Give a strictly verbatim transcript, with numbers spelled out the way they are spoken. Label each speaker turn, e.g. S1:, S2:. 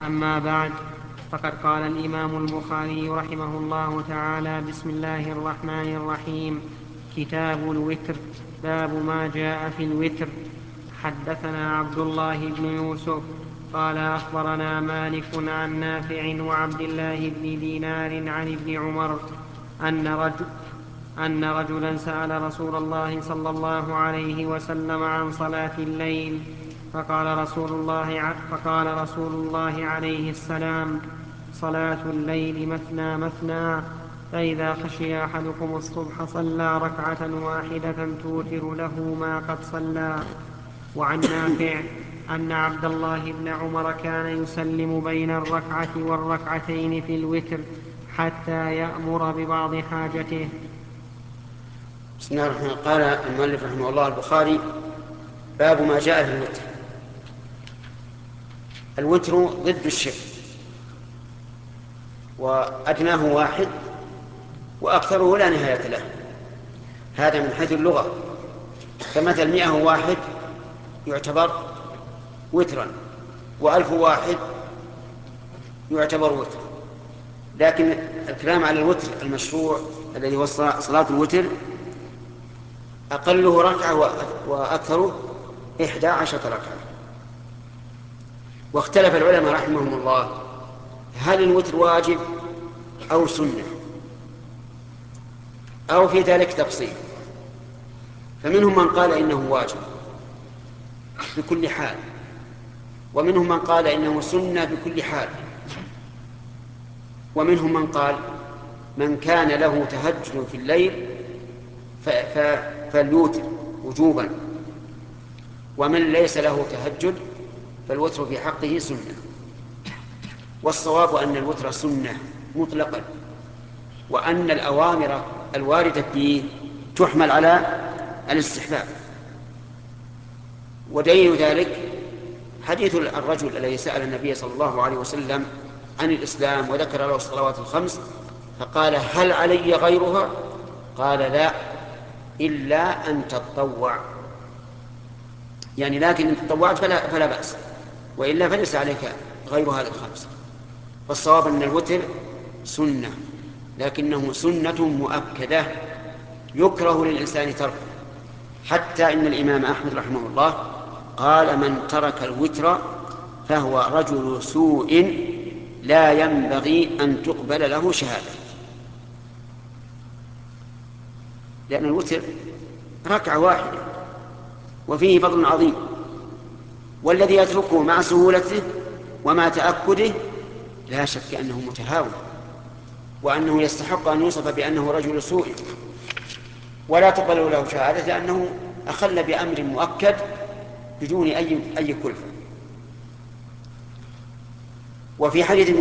S1: أما بعد، فقد قال الإمام البخاري رحمه الله تعالى: بسم الله الرحمن الرحيم. كتاب الوتر. باب ما جاء في الوتر. حدثنا عبد الله بن يوسف قال أخبرنا مالك عن نافع وعبد الله بن دينار عن ابن عمر أن رجل أن رجلا سأل رسول الله صلى الله عليه وسلم عن صلاة الليل، فقال رسول الله, فقال رسول الله عليه السلام: صلاة الليل مثنى مثنى، فإذا خشي أحدكم الصبح صلى ركعة واحدة توتر له ما قد صلى. وعن نافع أن عبد الله بن عمر كان يسلم بين الركعة والركعتين في الوتر حتى يأمر ببعض حاجته.
S2: بسم الله الرحمن الرحيم. قال المؤلف رحمه الله البخاري: باب ما جاء في الوتر. الوتر ضد الشفع، وأدناه واحد وأكثره لا نهاية له. هذا من حيث اللغة، فمثل مئة واحد يعتبر وترا، وألف واحد يعتبر وتر. لكن الكلام على الوتر المشروع الذي هو صلاة الوتر أقله ركعة وأكثره إحدى عشرة ركعة. واختلف العلماء رحمهم الله هل الوتر واجب أو سنة، أو في ذلك تفصيل. فمنهم من قال إنه واجب بكل حال، ومنهم من قال إنه سنة بكل حال، ومنهم من قال من كان له تهجد في الليل فاليوتر وجوبا، ومن ليس له تهجد فالوتر في حقه سنة. والصواب أن الوتر سنة مطلقا، وأن الأوامر الواردة فيه تحمل على الاستحباب. ودليل ذلك حديث الرجل الذي سأل النبي صلى الله عليه وسلم عن الإسلام وذكر له الصلوات الخمس، فقال: هل علي غيرها؟ قال: لا، إلا أن تتطوع، يعني لكن إن تطوعت فلا, فلا بأس، وإلا فليس عليك غير هذه الخمس. فالصواب أن الوتر سنة، لكنه سنة مؤكدة يكره للإنسان تركه. حتى إن الإمام أحمد رحمه الله قال: من ترك الوتر فهو رجل سوء لا ينبغي أن تقبل له شهادة. لأن الوتر ركعة واحدة وفيه فضل عظيم، والذي يتركه مع سهولته ومع تأكده لا شك أنه متهاون، وأنه يستحق أن يوصف بأنه رجل سوء ولا تقبل له شهادة، لأنه أخل بأمر مؤكد بدون أي أي كلفة. وفي حديث